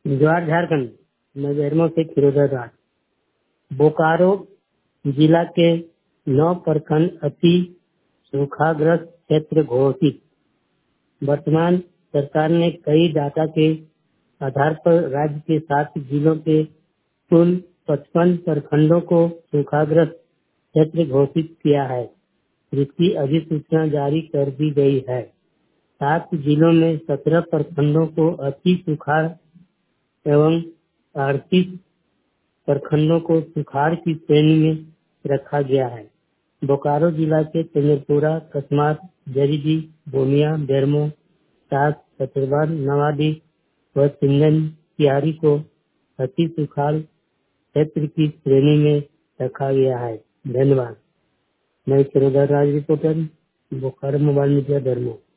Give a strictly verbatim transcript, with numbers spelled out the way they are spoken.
जवाहर झारखंड। मैं बेरमो से खिरोधर राज। बोकारो जिला के नौ प्रखंड अति सूखाग्रस्त क्षेत्र घोषित। वर्तमान सरकार ने कई डाटा के आधार पर राज्य के सात जिलों के कुल पचपन प्रखंडों को सूखाग्रस्त क्षेत्र घोषित किया है, जिसकी अधिसूचना जारी कर दी गई है। सात जिलों में सत्रह प्रखंडों को अति सुखाड़ एवं अड़तीस प्रखंडों को सुखाड़ की श्रेणी में रखा गया है। बोकारो जिला के चंद्रपुरा, कस्मार, जरीडीह, बोनिया, बेरमो, टास, कचरवार, नवाडी व चिंदन तिहारी को अति सुखाड़ क्षेत्र की श्रेणी में रखा गया है। धन्यवाद। मैं Khirodhar Raj, reporter, Bokaro mobile media, Bermo.